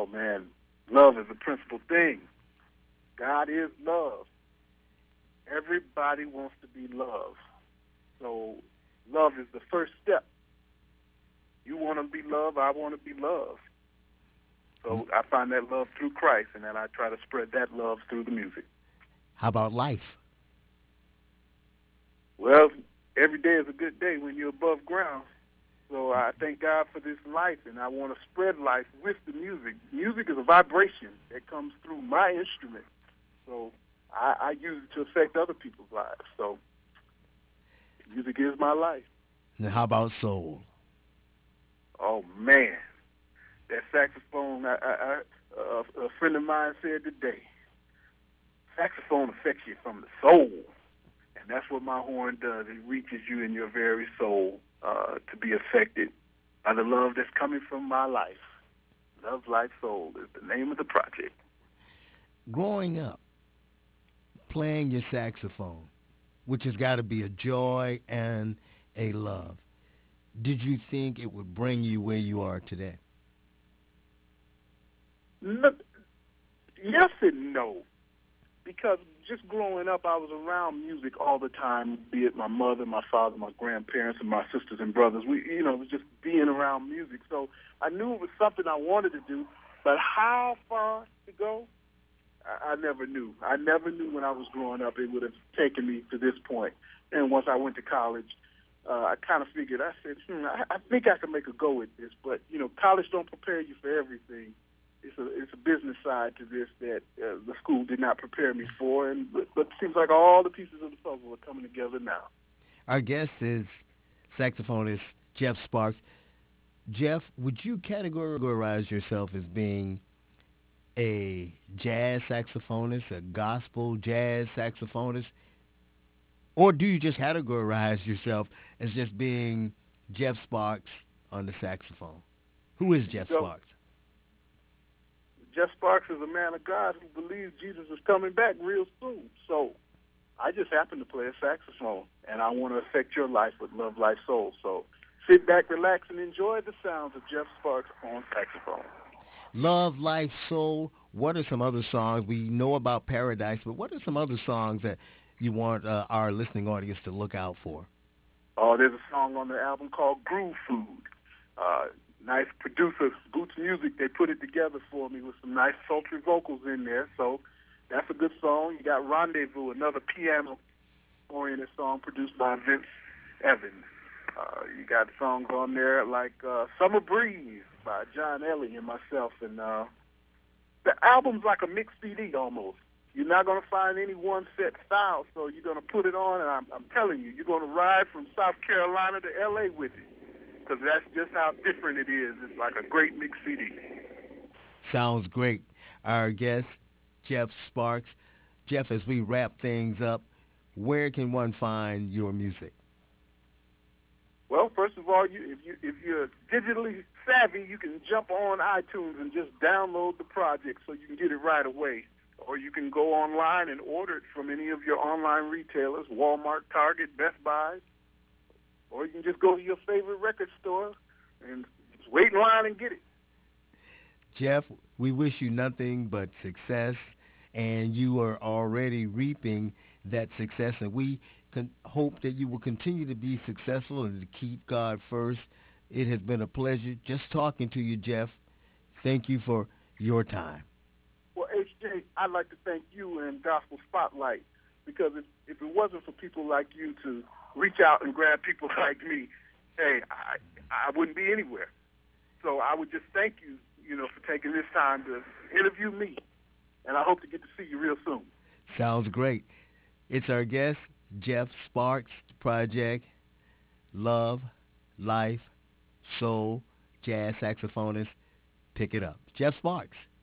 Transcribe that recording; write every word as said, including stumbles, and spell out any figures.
man, love is the principal thing. God is love. Everybody wants to be loved. So love is the first step. You want to be loved, I want to be loved. So I find that love through Christ, and then I try to spread that love through the music. How about life? Well, every day is a good day when you're above ground. So I thank God for this life, and I want to spread life with the music. Music is a vibration that comes through my instrument. So I, I use it to affect other people's lives. So music is my life. And how about soul? Oh, man. That saxophone, I, I, I, uh, a friend of mine said today, saxophone affects you from the soul. And that's what my horn does. It reaches you in your very soul uh, to be affected by the love that's coming from my life. Love Life Soul is the name of the project. Growing up, playing your saxophone, which has got to be a joy and a love, did you think it would bring you where you are today? No, yes and no. Because just growing up, I was around music all the time, be it my mother, my father, my grandparents, and my sisters and brothers. We, you know, it was just being around music. So I knew it was something I wanted to do, but how far to go, I, I never knew. I never knew when I was growing up it would have taken me to this point. And once I went to college, uh, I kind of figured, I said, hmm, I, I think I can make a go at this. But, you know, college don't prepare you for everything. It's a it's a business side to this that uh, the school did not prepare me for, and but, but it seems like all the pieces of the puzzle are coming together now. Our guest is saxophonist Jeff Sparks. Jeff, would you categorize yourself as being a jazz saxophonist, a gospel jazz saxophonist, or do you just categorize yourself as just being Jeff Sparks on the saxophone? Who is Jeff So Sparks? Jeff Sparks is a man of God who believes Jesus is coming back real soon. So I just happen to play a saxophone, and I want to affect your life with Love Life Soul. So sit back, relax, and enjoy the sounds of Jeff Sparks on saxophone. Love, Life, Soul. What are some other songs? We know about Paradise, but what are some other songs that you want uh, our listening audience to look out for? Oh, there's a song on the album called Groove Food. Uh, nice producer, Boots Music, they put it together for me with some nice sultry vocals in there. So that's a good song. You got Rendezvous, another piano-oriented song produced by Vince Evans. Uh, you got songs on there like uh, Summer Breeze by John Ellie and myself. And uh, the album's like a mixed C D almost. You're not going to find any one set style, so you're going to put it on, and I'm, I'm telling you, you're going to ride from South Carolina to L A with it, because that's just how different it is. It's like a great mixed C D. Sounds great. Our guest, Jeff Sparks. Jeff, as we wrap things up, where can one find your music? Well, first of all, you, if you if you're digitally savvy, you can jump on iTunes and just download the project so you can get it right away. Or you can go online and order it from any of your online retailers, Walmart, Target, Best Buy. Or you can just go to your favorite record store and just wait in line and get it. Jeff, we wish you nothing but success, and you are already reaping that success, and we can hope that you will continue to be successful and to keep God first. It has been a pleasure just talking to you, Jeff. Thank you for your time. Well, H J, I'd like to thank you and Gospel Spotlight, because if, if it wasn't for people like you to reach out and grab people like me, hey, I, I wouldn't be anywhere. So I would just thank you, you know, for taking this time to interview me, and I hope to get to see you real soon. Sounds great. It's our guest, Jeff Sparks, project, Love, Life, Soul, Jazz Saxophonist. Pick it up. Jeff Sparks.